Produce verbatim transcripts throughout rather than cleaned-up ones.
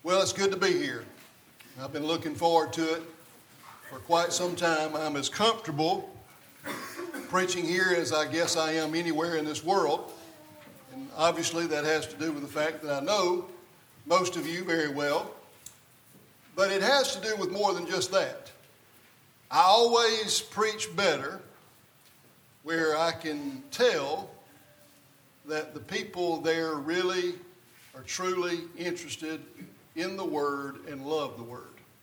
Well, it's good to be here. I've been looking forward to it for quite some time. I'm as comfortable preaching here as I guess I am anywhere in this world. And obviously that has to do with the fact that I know most of you very well. But it has to do with more than just that. I always preach better where I can tell that the people there really are truly interested in the Word and love the Word.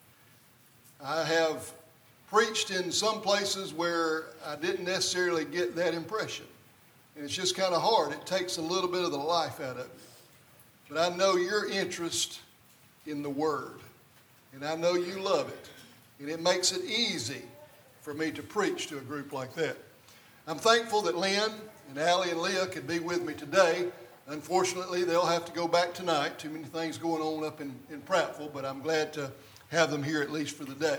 I have preached in some places where I didn't necessarily get that impression. And it's just kind of hard. It takes a little bit of the life out of it. But I know your interest in the Word. And I know you love it. And it makes it easy for me to preach to a group like that. I'm thankful that Lynn and Allie and Leah could be with me today. Unfortunately, they'll have to go back tonight. Too many things going on up in, in Prattville, but I'm glad to have them here at least for the day.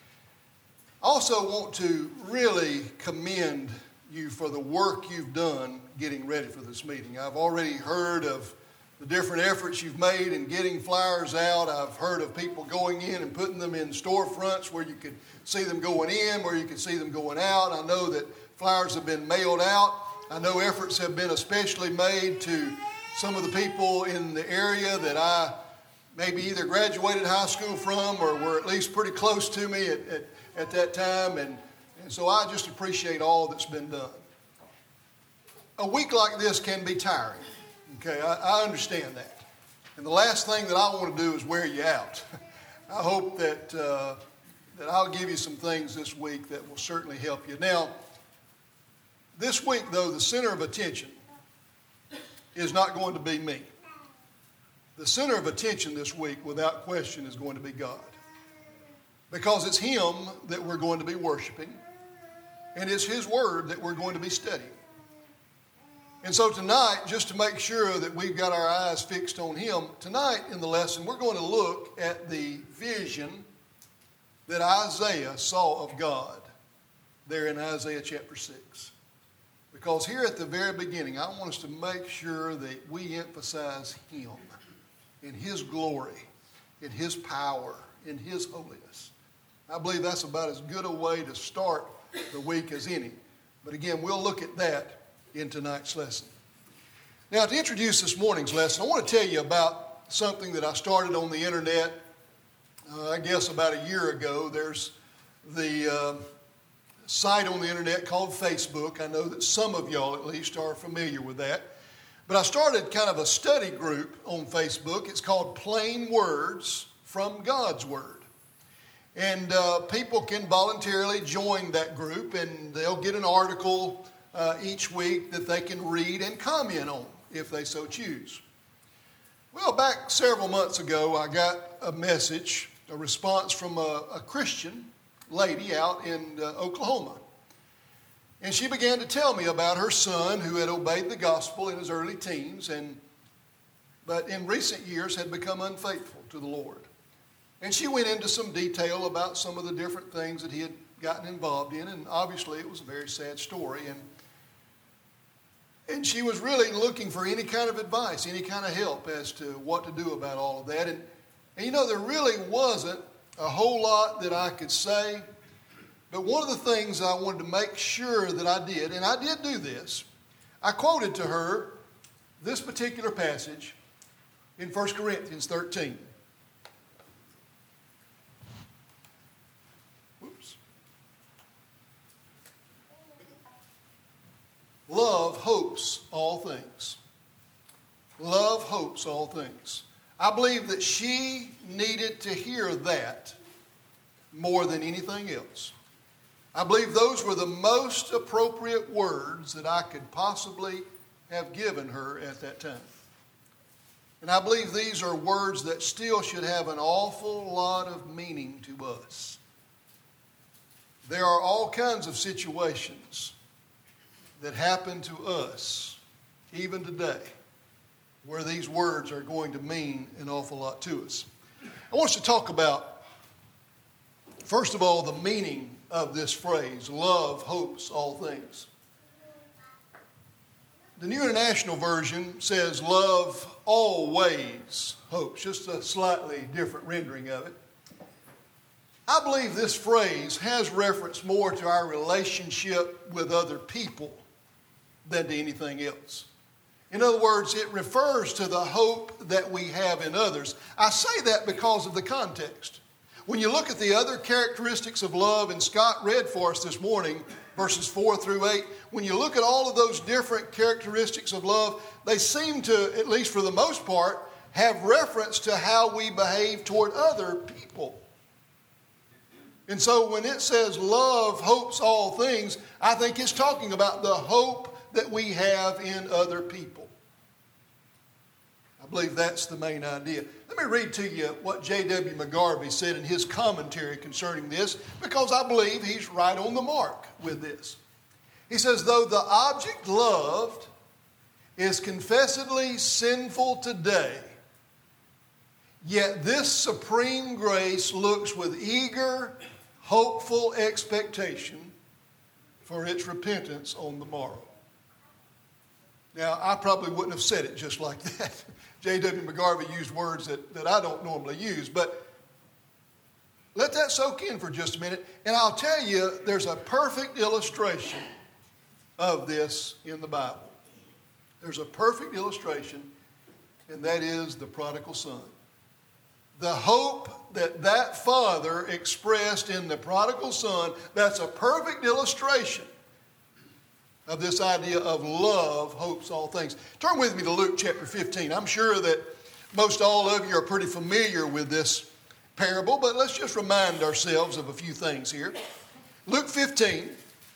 I also want to really commend you for the work you've done getting ready for this meeting. I've already heard of the different efforts you've made in getting flyers out. I've heard of people going in and putting them in storefronts where you could see them going in, where you could see them going out. I know that flyers have been mailed out. I know efforts have been especially made to some of the people in the area that I maybe either graduated high school from or were at least pretty close to me at, at, at that time. And, and so I just appreciate all that's been done. A week like this can be tiring. Okay, I, I understand that. And the last thing that I want to do is wear you out. I hope that, uh, that I'll give you some things this week that will certainly help you. Now, this week, though, the center of attention is not going to be me. The center of attention this week, without question, is going to be God. Because it's Him that we're going to be worshiping, and it's His Word that we're going to be studying. And so tonight, just to make sure that we've got our eyes fixed on Him, tonight in the lesson, we're going to look at the vision that Isaiah saw of God there in Isaiah chapter six. Because here at the very beginning, I want us to make sure that we emphasize Him in His glory, in His power, in His holiness. I believe that's about as good a way to start the week as any. But again, we'll look at that in tonight's lesson. Now, to introduce this morning's lesson, I want to tell you about something that I started on the internet, uh, I guess about a year ago. There's the uh, site on the internet called Facebook. I know that some of y'all at least are familiar with that. But I started kind of a study group on Facebook. It's called Plain Words from God's Word. And uh, people can voluntarily join that group, and they'll get an article Uh, each week that they can read and comment on if they so choose. Well, back several months ago, I got a message, a response from a, a Christian lady out in uh, Oklahoma. And she began to tell me about her son who had obeyed the gospel in his early teens, and but in recent years had become unfaithful to the Lord. And she went into some detail about some of the different things that he had gotten involved in, and obviously it was a very sad story. And And she was really looking for any kind of advice, any kind of help as to what to do about all of that. And, and you know, there really wasn't a whole lot that I could say. But one of the things I wanted to make sure that I did, and I did do this, I quoted to her this particular passage in First Corinthians thirteen. Love hopes all things. Love hopes all things. I believe that she needed to hear that more than anything else. I believe those were the most appropriate words that I could possibly have given her at that time. And I believe these are words that still should have an awful lot of meaning to us. There are all kinds of situations that happen to us, even today, where these words are going to mean an awful lot to us. I want us to talk about, first of all, the meaning of this phrase, love hopes all things. The New International Version says, love always hopes, just a slightly different rendering of it. I believe this phrase has reference more to our relationship with other people than to anything else. In other words, it refers to the hope that we have in others. I say that because of the context. When you look at the other characteristics of love, and Scott read for us this morning, verses four through eight, when you look at all of those different characteristics of love, they seem to, at least for the most part, have reference to how we behave toward other people. And so when it says love hopes all things, I think it's talking about the hope that we have in other people. I believe that's the main idea. Let me read to you what J W McGarvey said in his commentary concerning this, because I believe he's right on the mark with this. He says, though the object loved is confessedly sinful today, yet this supreme grace looks with eager, hopeful expectation for its repentance on the morrow. Now, I probably wouldn't have said it just like that. J W McGarvey used words that, that I don't normally use, but let that soak in for just a minute. And I'll tell you, there's a perfect illustration of this in the Bible. There's a perfect illustration, and that is the prodigal son. The hope that that father expressed in the prodigal son, that's a perfect illustration of this idea of love hopes all things. Turn with me to Luke chapter fifteen. I'm sure that most all of you are pretty familiar with this parable, but let's just remind ourselves of a few things here. Luke fifteen,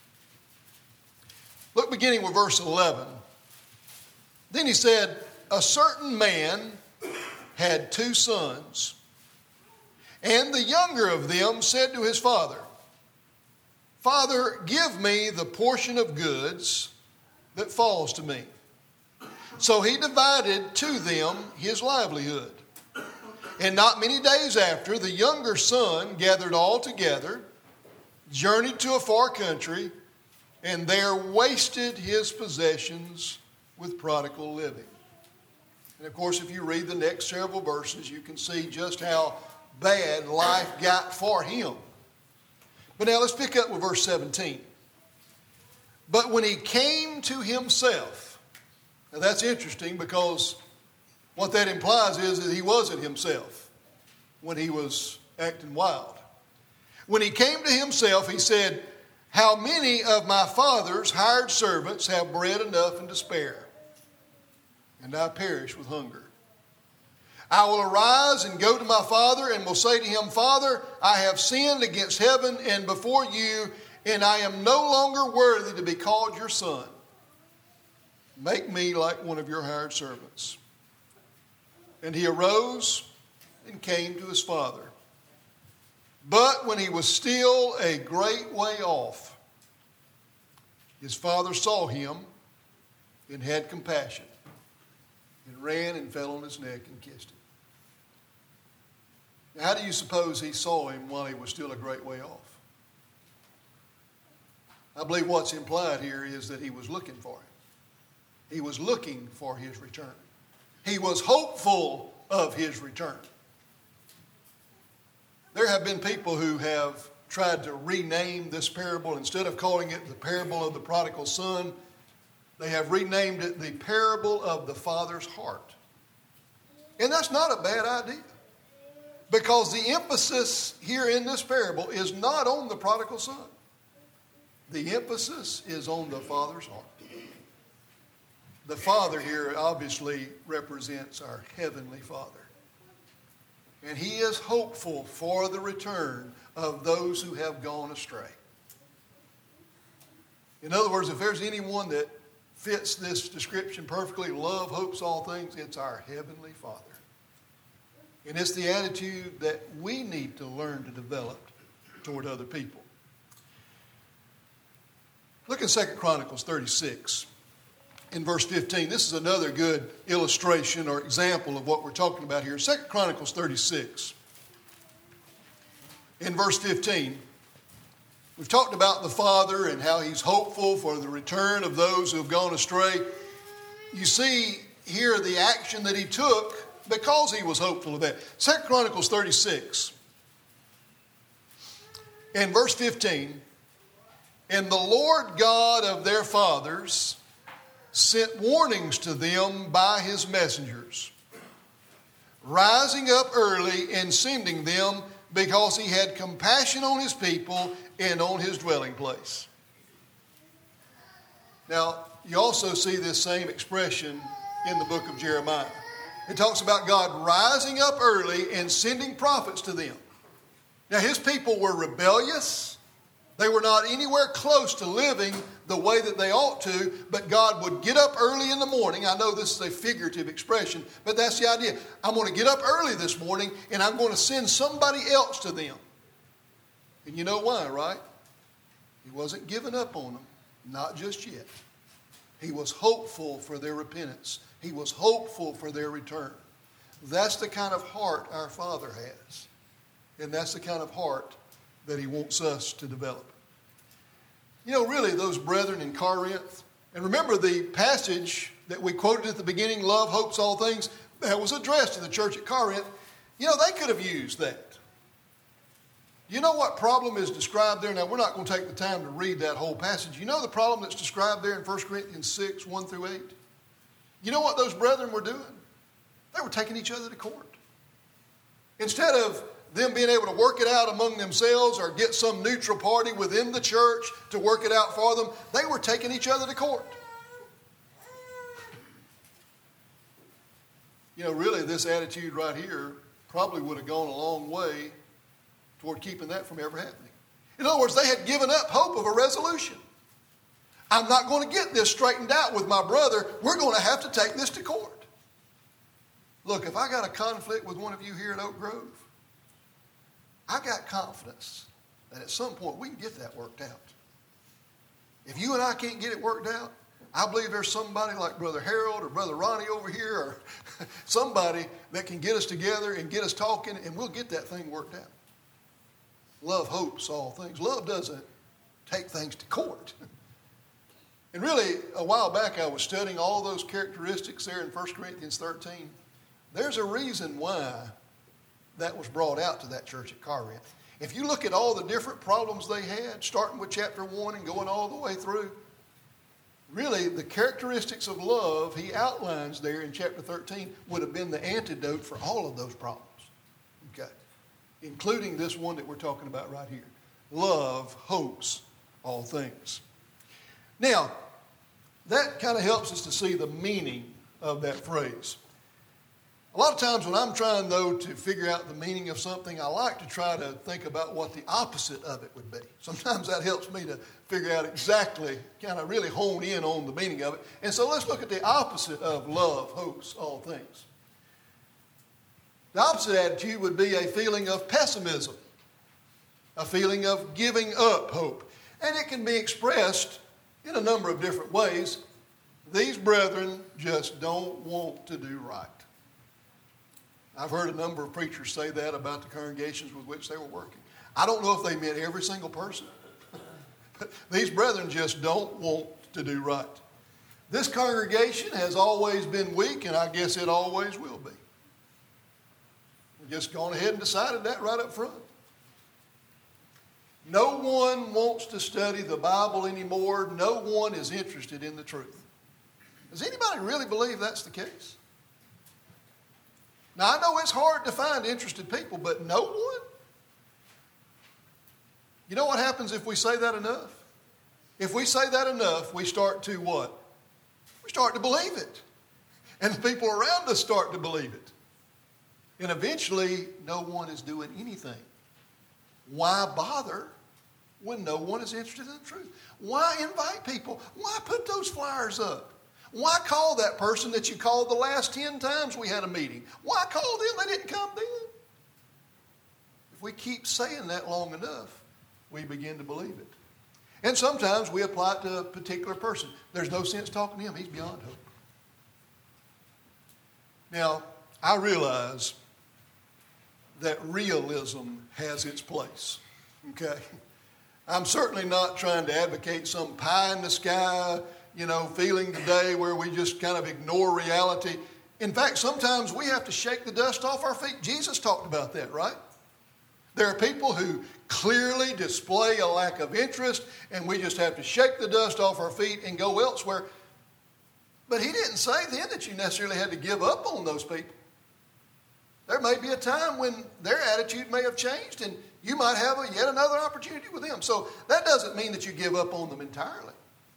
look beginning with verse eleven. Then he said, a certain man had two sons, and the younger of them said to his father, Father, give me the portion of goods that falls to me. So he divided to them his livelihood. And not many days after, the younger son gathered all together, journeyed to a far country, and there wasted his possessions with prodigal living. And of course, if you read the next several verses, you can see just how bad life got for him. But now let's pick up with verse seventeen. But when he came to himself, now that's interesting because what that implies is that he wasn't himself when he was acting wild. When he came to himself, he said, how many of my father's hired servants have bread enough and to spare, and I perish with hunger? I will arise and go to my father and will say to him, Father, I have sinned against heaven and before you, and I am no longer worthy to be called your son. Make me like one of your hired servants. And he arose and came to his father. But when he was still a great way off, his father saw him and had compassion, and ran and fell on his neck and kissed him. Now, how do you suppose he saw him while he was still a great way off? I believe what's implied here is that he was looking for him. He was looking for his return. He was hopeful of his return. There have been people who have tried to rename this parable. Instead of calling it the parable of the prodigal son, they have renamed it the parable of the father's heart. And that's not a bad idea, because the emphasis here in this parable is not on the prodigal son. The emphasis is on the father's heart. The father here obviously represents our heavenly Father. And he is hopeful for the return of those who have gone astray. In other words, if there's anyone that fits this description perfectly, love hopes all things, it's our heavenly Father. And it's the attitude that we need to learn to develop toward other people. Look at Second Chronicles thirty-six. In verse fifteen, this is another good illustration or example of what we're talking about here. Second Chronicles thirty-six. In verse fifteen, we've talked about the Father and how he's hopeful for the return of those who have gone astray. you see here the action that he took because he was hopeful of that. Second Chronicles thirty-six, in verse fifteen, and the Lord God of their fathers sent warnings to them by his messengers, rising up early and sending them, because he had compassion on his people and on his dwelling place. Now, you also see this same expression in the book of Jeremiah. It talks about God rising up early and sending prophets to them. Now, his people were rebellious. They were not anywhere close to living the way that they ought to, but God would get up early in the morning. I know this is a figurative expression, but that's the idea. I'm going to get up early this morning, and I'm going to send somebody else to them. And you know why, right? He wasn't giving up on them, not just yet. He was hopeful for their repentance. He was hopeful for their return. That's the kind of heart our Father has. And that's the kind of heart that he wants us to develop. You know, really, those brethren in Corinth, and remember the passage that we quoted at the beginning, love hopes all things, that was addressed to the church at Corinth. You know, they could have used that. You know what problem is described there? Now, we're not going to take the time to read that whole passage. You know the problem that's described there in First Corinthians six, one through eight? You know what those brethren were doing? They were taking each other to court. Instead of them being able to work it out among themselves or get some neutral party within the church to work it out for them, they were taking each other to court. You know, really, this attitude right here probably would have gone a long way toward keeping that from ever happening. In other words, they had given up hope of a resolution. I'm not going to get this straightened out with my brother. We're going to have to take this to court. Look, if I got a conflict with one of you here at Oak Grove, I got confidence that at some point we can get that worked out. If you and I can't get it worked out, I believe there's somebody like Brother Harold or Brother Ronnie over here or somebody that can get us together and get us talking, and we'll get that thing worked out. Love hopes all things. Love doesn't take things to court. And really, a while back I was studying all those characteristics there in First Corinthians thirteen. There's a reason why that was brought out to that church at Corinth. If you look at all the different problems they had, starting with chapter one and going all the way through, really the characteristics of love he outlines there in chapter thirteen would have been the antidote for all of those problems. Okay, including this one that we're talking about right here. Love hopes all things. Now, that kind of helps us to see the meaning of that phrase. A lot of times when I'm trying, though, to figure out the meaning of something, I like to try to think about what the opposite of it would be. Sometimes that helps me to figure out exactly, kind of really hone in on the meaning of it. And so let's look at the opposite of love hopes all things. The opposite attitude would be a feeling of pessimism, a feeling of giving up hope. And it can be expressed in a number of different ways. These brethren just don't want to do right. I've heard a number of preachers say that about the congregations with which they were working. I don't know if they meant every single person, but these brethren just don't want to do right. This congregation has always been weak, and I guess it always will be. We've just gone ahead and decided that right up front. No one wants to study the Bible anymore. No one is interested in the truth. Does anybody really believe that's the case? Now, I know it's hard to find interested people, but no one? You know what happens if we say that enough? If we say that enough, we start to what? We start to believe it. And the people around us start to believe it. And eventually, no one is doing anything. Why bother when no one is interested in the truth? Why invite people? Why put those flyers up? Why call that person that you called the last ten times we had a meeting? Why call them? They didn't come then. If we keep saying that long enough, we begin to believe it. And sometimes we apply it to a particular person. There's no sense talking to him. He's beyond hope. Now, I realize that realism has its place. Okay? I'm certainly not trying to advocate some pie in the sky, you know, feeling today where we just kind of ignore reality. In fact, sometimes we have to shake the dust off our feet. Jesus talked about that, right? There are people who clearly display a lack of interest, and we just have to shake the dust off our feet and go elsewhere. But he didn't say then that you necessarily had to give up on those people. There may be a time when their attitude may have changed, and you might have a, yet another opportunity with them. So that doesn't mean that you give up on them entirely.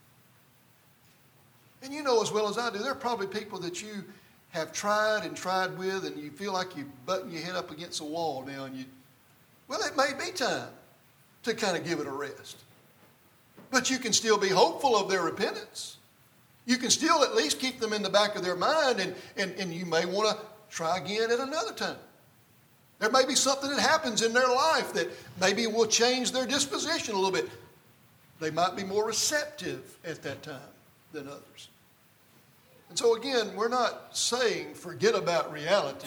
And you know as well as I do, there are probably people that you have tried and tried with, and you feel like you button your head up against a wall now, and you, well, it may be time to kind of give it a rest. But you can still be hopeful of their repentance. You can still at least keep them in the back of their mind, and, and, and you may want to try again at another time. There may be something that happens in their life that maybe will change their disposition a little bit. They might be more receptive at that time than others. And so again, we're not saying forget about reality,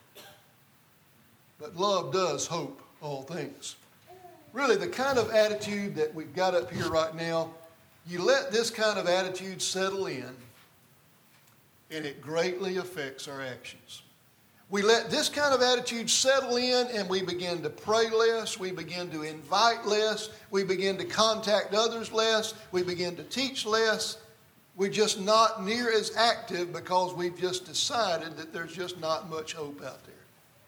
but love does hope all things. Really, the kind of attitude that we've got up here right now, you let this kind of attitude settle in, and it greatly affects our actions. We let this kind of attitude settle in, and we begin to pray less, we begin to invite less, we begin to contact others less, we begin to teach less. We're just not near as active because we've just decided that there's just not much hope out there.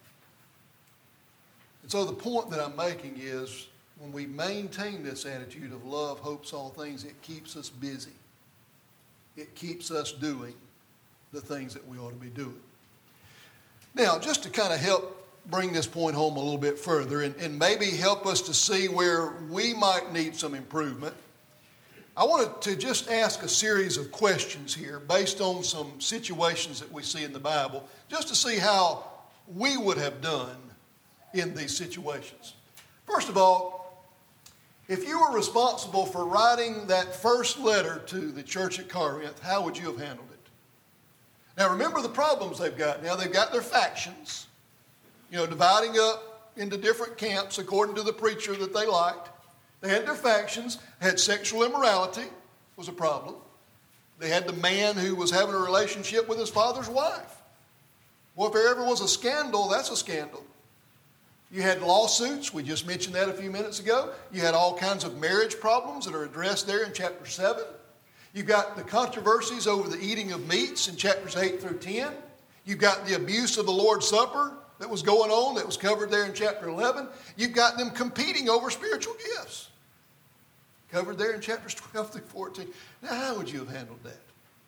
And so the point that I'm making is when we maintain this attitude of love, hopes all things, it keeps us busy. It keeps us doing the things that we ought to be doing. Now, just to kind of help bring this point home a little bit further and, and maybe help us to see where we might need some improvement, I wanted to just ask a series of questions here based on some situations that we see in the Bible, just to see how we would have done in these situations. First of all, if you were responsible for writing that first letter to the church at Corinth, how would you have handled it? Now remember the problems they've got. Now they've got their factions, you know, dividing up into different camps according to the preacher that they liked. They had their factions, had sexual immorality was a problem. They had the man who was having a relationship with his father's wife. Well, if there ever was a scandal, that's a scandal. You had lawsuits, we just mentioned that a few minutes ago. You had all kinds of marriage problems that are addressed there in chapter seven. You've got the controversies over the eating of meats in chapters eight through ten. You've got the abuse of the Lord's Supper that was going on that was covered there in chapter eleven. You've got them competing over spiritual gifts covered there in chapters twelve through fourteen. Now, how would you have handled that?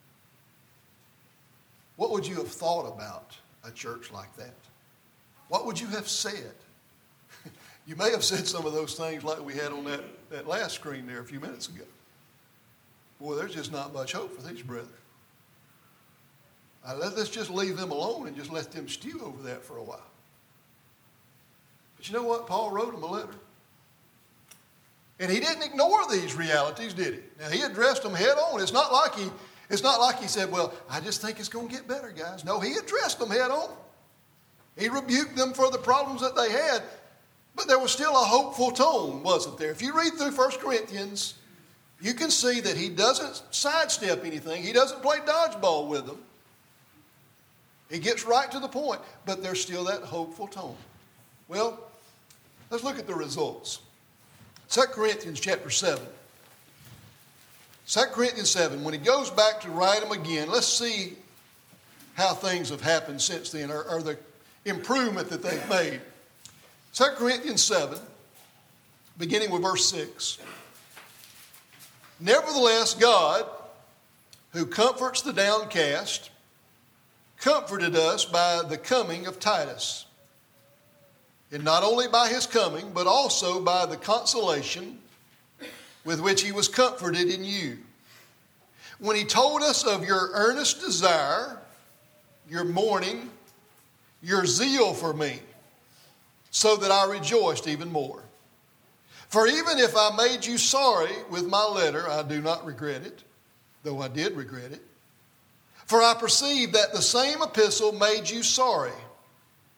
What would you have thought about a church like that? What would you have said? You may have said some of those things like we had on that, that last screen there a few minutes ago. Boy, there's just not much hope for these brethren. Uh, let's just leave them alone and just let them stew over that for a while. But you know what? Paul wrote them a letter. And he didn't ignore these realities, did he? Now, he addressed them head on. It's not like he, it's not like he said, well, I just think it's going to get better, guys. No, he addressed them head on. He rebuked them for the problems that they had, but there was still a hopeful tone, wasn't there? If you read through First Corinthians, you can see that he doesn't sidestep anything. He doesn't play dodgeball with them. He gets right to the point, but there's still that hopeful tone. Well, let's look at the results. Second Corinthians chapter seven. Second Corinthians seven, when he goes back to write them again, let's see how things have happened since then, or, or the improvement that they've made. Second Corinthians seven, beginning with verse six. Nevertheless, God, who comforts the downcast, comforted us by the coming of Titus. And not only by his coming, but also by the consolation with which he was comforted in you. When he told us of your earnest desire, your mourning, your zeal for me, so that I rejoiced even more. For even if I made you sorry with my letter, I do not regret it, though I did regret it. For I perceive that the same epistle made you sorry,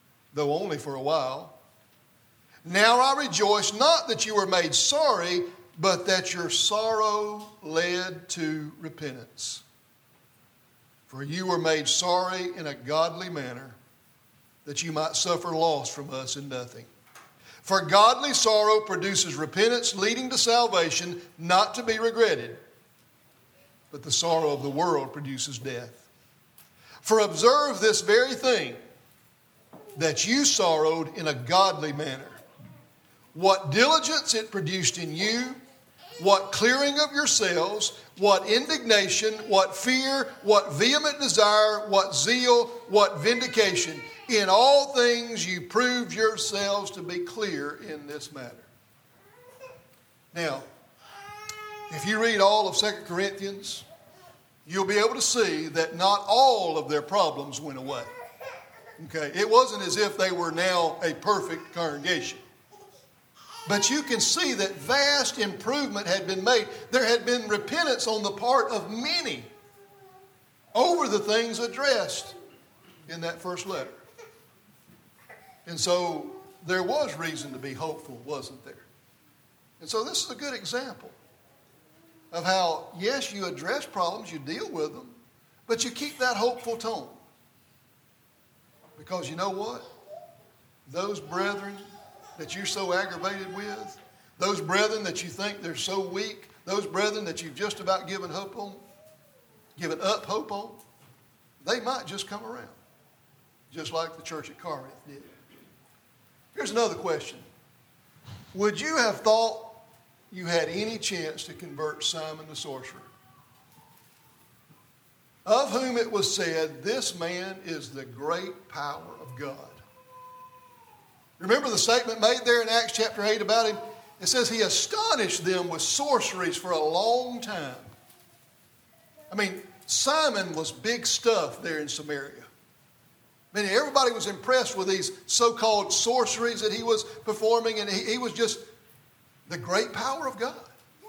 though only for a while. Now I rejoice not that you were made sorry, but that your sorrow led to repentance. For you were made sorry in a godly manner, that you might suffer loss from us in nothing. For godly sorrow produces repentance, leading to salvation, not to be regretted. But the sorrow of the world produces death. For observe this very thing, that you sorrowed in a godly manner. What diligence it produced in you, what clearing of yourselves, what indignation, what fear, what vehement desire, what zeal, what vindication. In all things you proved yourselves to be clear in this matter. Now, if you read all of Second Corinthians, you'll be able to see that not all of their problems went away. Okay, it wasn't as if they were now a perfect congregation. But you can see that vast improvement had been made. There had been repentance on the part of many over the things addressed in that first letter. And so there was reason to be hopeful, wasn't there? And so this is a good example of how, yes, you address problems, you deal with them, but you keep that hopeful tone. Because you know what? Those brethren that you're so aggravated with, those brethren that you think they're so weak, those brethren that you've just about given hope on, given up hope on, they might just come around, just like the church at Corinth did. Here's another question. Would you have thought you had any chance to convert Simon the sorcerer, of whom it was said, this man is the great power of God? Remember the statement made there in Acts chapter eight about him? It says he astonished them with sorceries for a long time. I mean, Simon was big stuff there in Samaria. I mean, everybody was impressed with these so-called sorceries that he was performing, and he, he was just the great power of God.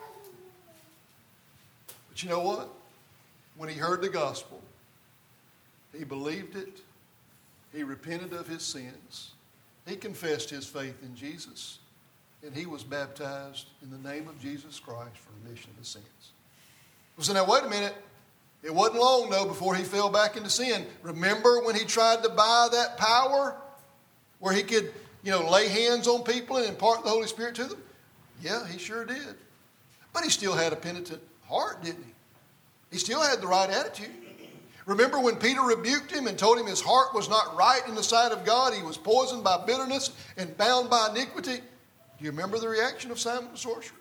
But you know what? When he heard the gospel, he believed it, he repented of his sins, he confessed his faith in Jesus, and he was baptized in the name of Jesus Christ for remission of his sins. So now, wait a minute. It wasn't long, though, before he fell back into sin. Remember when he tried to buy that power where he could, you know, lay hands on people and impart the Holy Spirit to them? Yeah, he sure did. But he still had a penitent heart, didn't he? He still had the right attitude. Remember when Peter rebuked him and told him his heart was not right in the sight of God? He was poisoned by bitterness and bound by iniquity. Do you remember the reaction of Simon the sorcerer?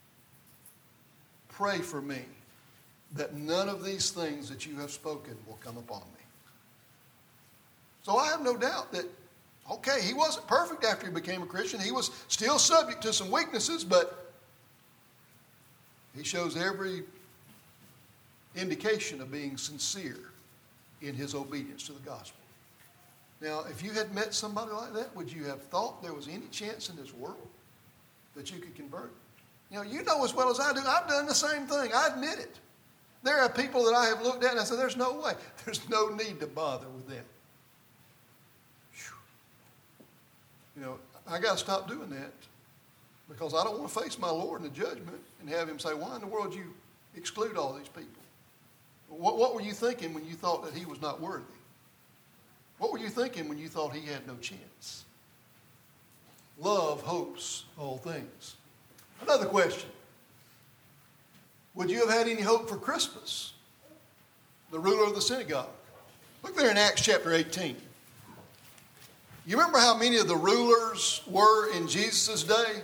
Pray for me that none of these things that you have spoken will come upon me. So I have no doubt that, okay, he wasn't perfect after he became a Christian. He was still subject to some weaknesses, but he shows every indication of being sincere in his obedience to the gospel. Now, if you had met somebody like that, would you have thought there was any chance in this world that you could convert? You know, you know as well as I do, I've done the same thing. I admit it. There are people that I have looked at and I said, there's no way. There's no need to bother with them. Whew. You know, I got to stop doing that because I don't want to face my Lord in the judgment and have him say, why in the world you exclude all these people? What, what were you thinking when you thought that he was not worthy? What were you thinking when you thought he had no chance? Love hopes all things. Another question. Would you have had any hope for Crispus, the ruler of the synagogue? Look there in Acts chapter eighteen. You remember how many of the rulers were in Jesus' day?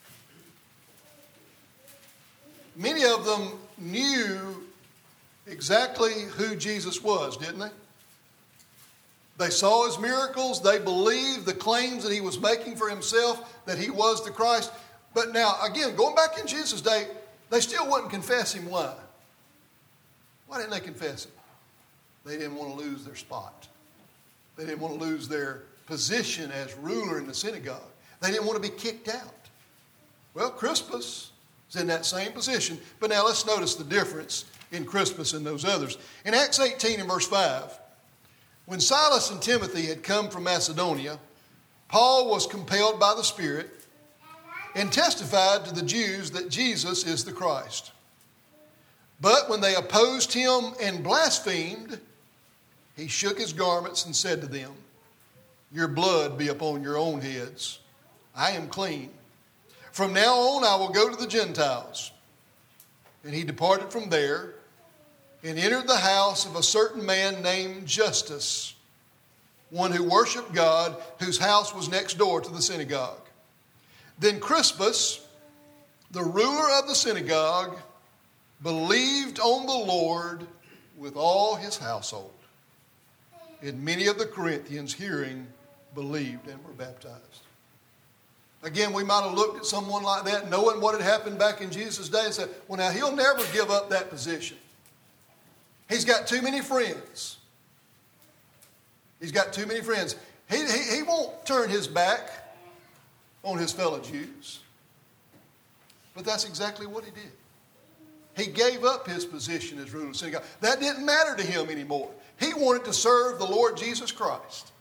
Many of them knew exactly who Jesus was, didn't they? They saw his miracles. They believed the claims that he was making for himself, that he was the Christ. But now, again, going back in Jesus' day, they still wouldn't confess him. Why? Why didn't they confess him? They didn't want to lose their spot. They didn't want to lose their position as ruler in the synagogue. They didn't want to be kicked out. Well, Crispus is in that same position. But now let's notice the difference in Crispus and those others. In Acts eighteen and verse five, when Silas and Timothy had come from Macedonia, Paul was compelled by the Spirit and testified to the Jews that Jesus is the Christ. But when they opposed him and blasphemed, he shook his garments and said to them, "Your blood be upon your own heads. I am clean. From now on I will go to the Gentiles." And he departed from there and entered the house of a certain man named Justus, one who worshiped God, whose house was next door to the synagogue. Then Crispus, the ruler of the synagogue, believed on the Lord with all his household. And many of the Corinthians, hearing, believed and were baptized. Again, we might have looked at someone like that, knowing what had happened back in Jesus' day, and said, well, now he'll never give up that position. He's got too many friends. He's got too many friends. He, he, he won't turn his back on his fellow Jews. But that's exactly what he did. He gave up his position as ruler of the synagogue. That didn't matter to him anymore. He wanted to serve the Lord Jesus Christ.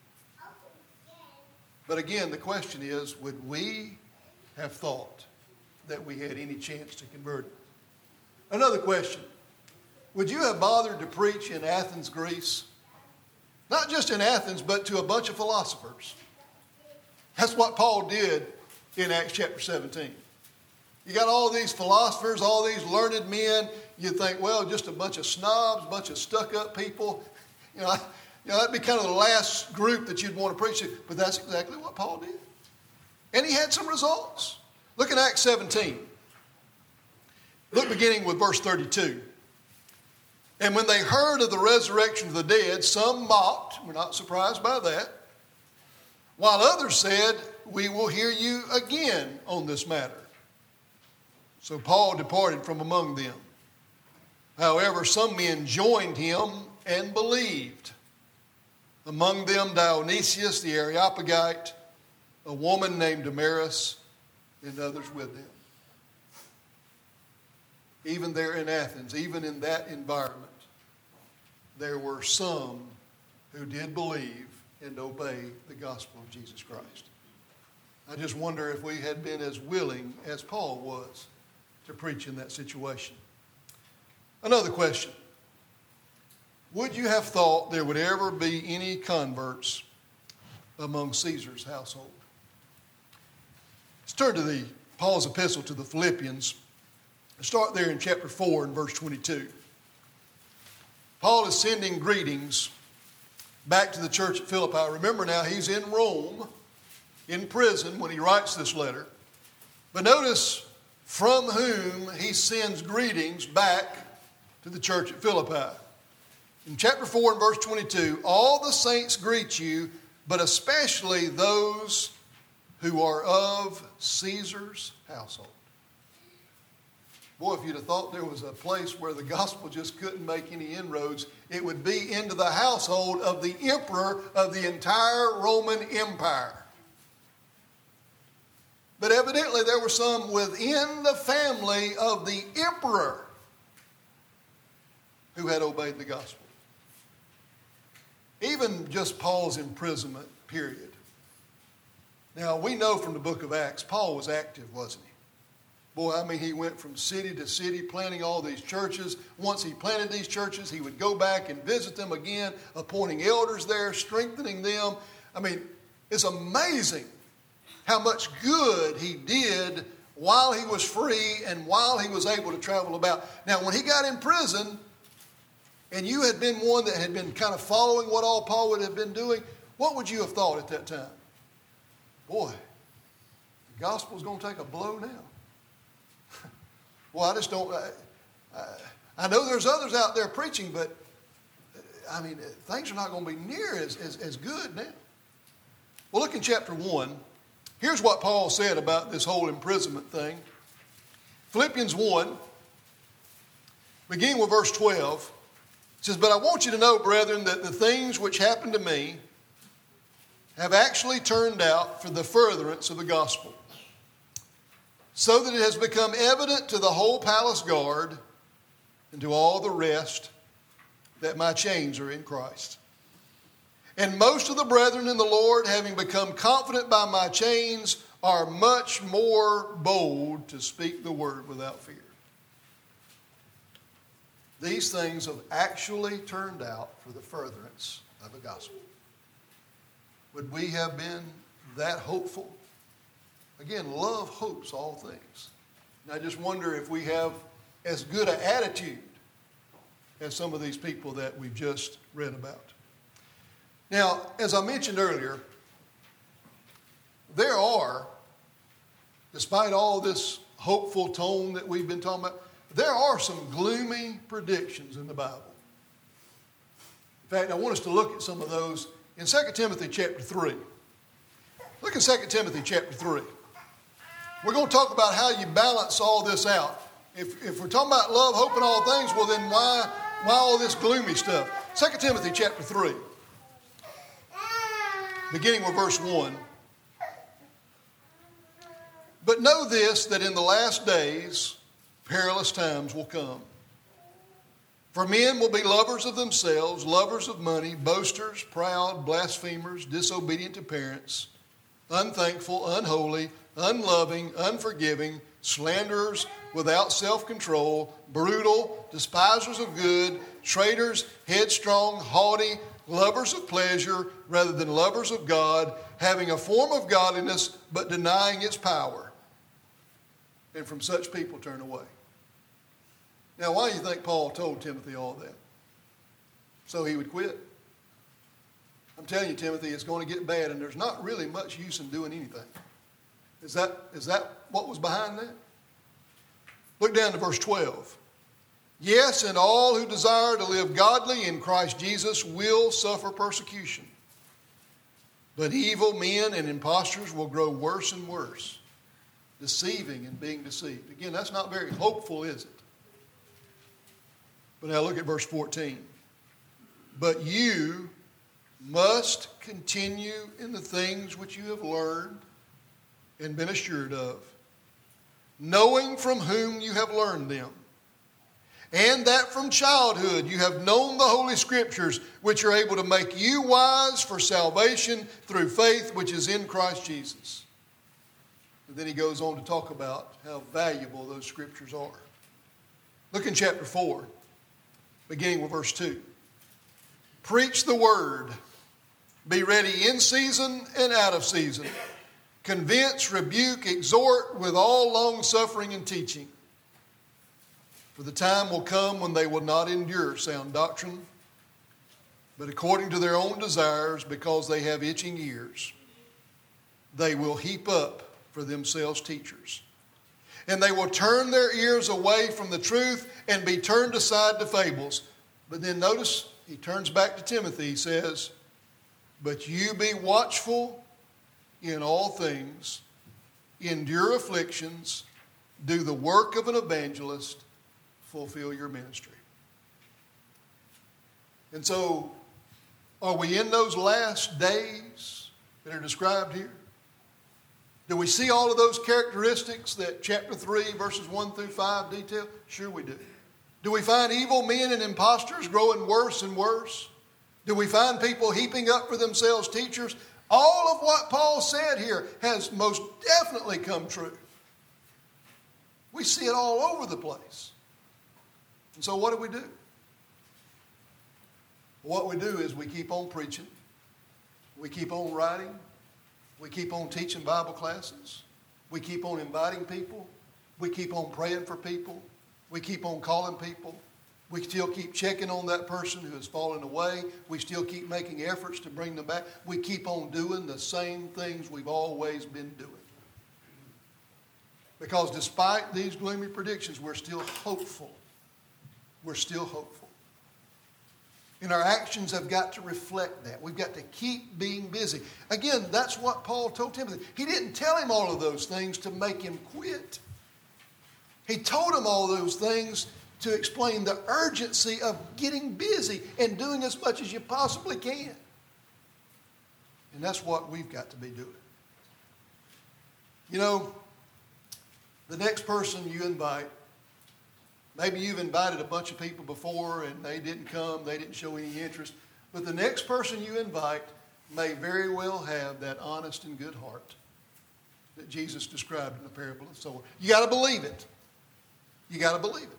But again, the question is, would we have thought that we had any chance to convert him? Another question. Would you have bothered to preach in Athens, Greece? Not just in Athens, but to a bunch of philosophers. That's what Paul did in Acts chapter seventeen. You got all these philosophers, all these learned men. You think, well, just a bunch of snobs, a bunch of stuck-up people. You know, you know, that'd be kind of the last group that you'd want to preach to. But that's exactly what Paul did. And he had some results. Look at Acts seventeen. Look beginning with verse thirty-two. And when they heard of the resurrection of the dead, some mocked. We're not surprised by that. While others said, we will hear you again on this matter. So Paul departed from among them. However, some men joined him and believed. Among them Dionysius the Areopagite, a woman named Damaris, and others with them. Even there in Athens, even in that environment, there were some who did believe and obey the gospel of Jesus Christ. I just wonder if we had been as willing as Paul was to preach in that situation. Another question. Would you have thought there would ever be any converts among Caesar's household? Let's turn to the Paul's epistle to the Philippians. Start there in chapter four and verse twenty-two. Paul is sending greetings back to the church at Philippi. Remember now, he's in Rome, in prison when he writes this letter. But notice from whom he sends greetings back to the church at Philippi. In chapter four and verse twenty-two, all the saints greet you, but especially those who are of Caesar's household. Boy, if you'd have thought there was a place where the gospel just couldn't make any inroads, it would be into the household of the emperor of the entire Roman Empire. But evidently there were some within the family of the emperor who had obeyed the gospel. Even just Paul's imprisonment period. Now, we know from the book of Acts, Paul was active, wasn't he? Boy, I mean, he went from city to city planting all these churches. Once he planted these churches, he would go back and visit them again, appointing elders there, strengthening them. I mean, it's amazing how much good he did while he was free and while he was able to travel about. Now, when he got in prison, and you had been one that had been kind of following what all Paul would have been doing, what would you have thought at that time? Boy, the gospel's going to take a blow now. Well, I just don't, I, I, I know there's others out there preaching, but I mean, things are not going to be near as, as, as good now. Well, look in chapter one. Here's what Paul said about this whole imprisonment thing. Philippians one, beginning with verse twelve, it says, "But I want you to know, brethren, that the things which happened to me have actually turned out for the furtherance of the gospel, so that it has become evident to the whole palace guard and to all the rest that my chains are in Christ. And most of the brethren in the Lord, having become confident by my chains, are much more bold to speak the word without fear. These things have actually turned out for the furtherance of the gospel. Would we have been that hopeful? Again, love hopes all things. And I just wonder if we have as good an attitude as some of these people that we've just read about. Now, as I mentioned earlier, there are, despite all this hopeful tone that we've been talking about, there are some gloomy predictions in the Bible. In fact, I want us to look at some of those in Second Timothy chapter three. Look at Second Timothy chapter three. We're going to talk about how you balance all this out. If, if we're talking about love, hope, and all things, well then why, why all this gloomy stuff? Second Timothy chapter three, beginning with verse one. But know this, that in the last days perilous times will come. For men will be lovers of themselves, lovers of money, boasters, proud, blasphemers, disobedient to parents, unthankful, unholy, unloving, unforgiving, slanderers, without self-control, brutal, despisers of good, traitors, headstrong, haughty, lovers of pleasure rather than lovers of God, having a form of godliness but denying its power. And from such people turn away. Now, why do you think Paul told Timothy all that? So he would quit. I'm telling you, Timothy, it's going to get bad, and there's not really much use in doing anything. Is that, is that what was behind that? Look down to verse twelve. Yes, and all who desire to live godly in Christ Jesus will suffer persecution. But evil men and impostors will grow worse and worse, deceiving and being deceived. Again, that's not very hopeful, is it? But now look at verse fourteen. But you must continue in the things which you have learned and been assured of, knowing from whom you have learned them, and that from childhood you have known the Holy Scriptures, which are able to make you wise for salvation through faith which is in Christ Jesus. And then he goes on to talk about how valuable those Scriptures are. Look in chapter four, beginning with verse two. Preach the word. Be ready in season and out of season. Convince, rebuke, exhort with all long suffering and teaching. For the time will come when they will not endure sound doctrine, but according to their own desires, because they have itching ears, they will heap up for themselves teachers. And they will turn their ears away from the truth and be turned aside to fables. But then notice, he turns back to Timothy. He says, but you be watchful in all things, endure afflictions, do the work of an evangelist, fulfill your ministry. And so, are we in those last days that are described here? Do we see all of those characteristics that chapter three, verses one through five detail? Sure we do. Do we find evil men and impostors growing worse and worse? Do we find people heaping up for themselves teachers? All of what Paul said here has most definitely come true. We see it all over the place. And so what do we do? What we do is we keep on preaching. We keep on writing. We keep on teaching Bible classes. We keep on inviting people. We keep on praying for people. We keep on calling people. We still keep checking on that person who has fallen away. We still keep making efforts to bring them back. We keep on doing the same things we've always been doing. Because despite these gloomy predictions, we're still hopeful. We're still hopeful. And our actions have got to reflect that. We've got to keep being busy. Again, that's what Paul told Timothy. He didn't tell him all of those things to make him quit. He told him all those things to explain the urgency of getting busy and doing as much as you possibly can. And that's what we've got to be doing. You know, the next person you invite, maybe you've invited a bunch of people before and they didn't come, they didn't show any interest, but the next person you invite may very well have that honest and good heart. that Jesus described in the parable of the sower. You got to believe it. You got to believe it.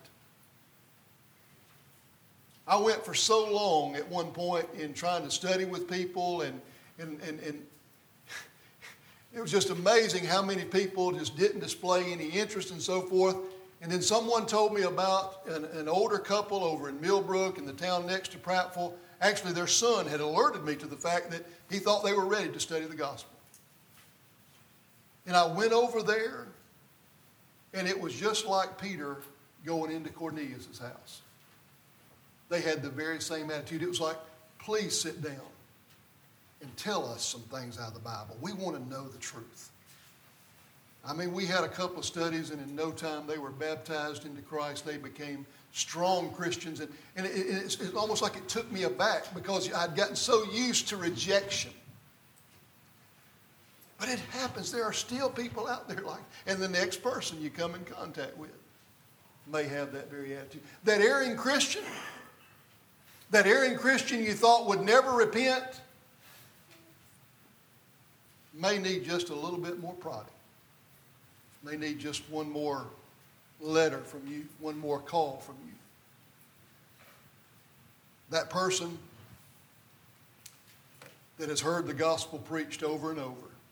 I went for so long at one point in trying to study with people, and, and, and, and it was just amazing how many people just didn't display any interest and so forth. And then someone told me about an, an older couple over in Millbrook in the town next to Prattville. Actually, their son had alerted me to the fact that he thought they were ready to study the gospel. And I went over there, and it was just like Peter going into Cornelius' house. They had the very same attitude. It was like, please sit down and tell us some things out of the Bible. We want to know the truth. I mean, we had a couple of studies, and in no time they were baptized into Christ. They became strong Christians. And, and it, it's, it's almost like it took me aback because I'd gotten so used to rejection. But it happens. There are still people out there like, and the next person you come in contact with may have that very attitude. That erring Christian, that erring Christian you thought would never repent, may need just a little bit more prodding. May need just one more letter from you, one more call from you. That person that has heard the gospel preached over and over.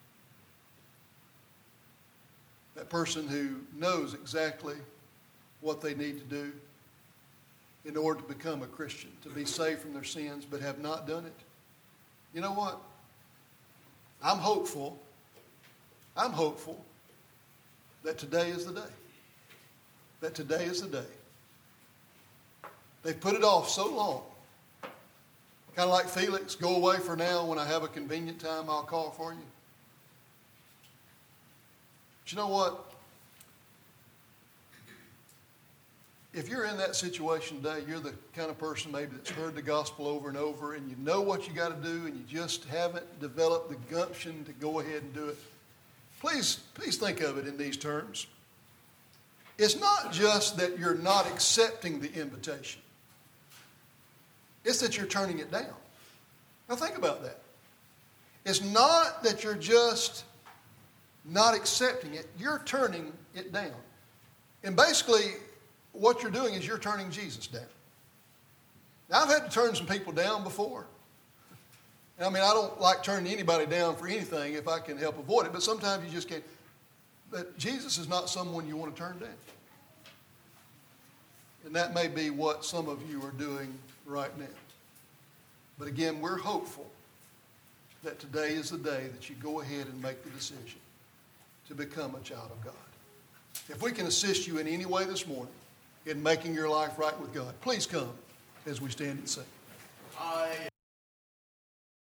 That person who knows exactly what they need to do in order to become a Christian, to be saved from their sins, but have not done it. You know what? I'm hopeful. I'm hopeful that today is the day. That today is the day. They've put it off so long. Kind of like Felix, go away for now. When I have a convenient time, I'll call for you. But you know what? If you're in that situation today, you're the kind of person maybe that's heard the gospel over and over, and you know what you got to do, and you just haven't developed the gumption to go ahead and do it. Please, please think of it in these terms. It's not just that you're not accepting the invitation. It's that you're turning it down. Now think about that. It's not that you're just not accepting it. You're turning it down. And basically, what you're doing is you're turning Jesus down. Now, I've had to turn some people down before. I mean, I don't like turning anybody down for anything if I can help avoid it, but sometimes you just can't. But Jesus is not someone you want to turn down. And that may be what some of you are doing right now. But again, we're hopeful that today is the day that you go ahead and make the decision to become a child of God. If we can assist you in any way this morning in making your life right with God, please come as we stand and sing. I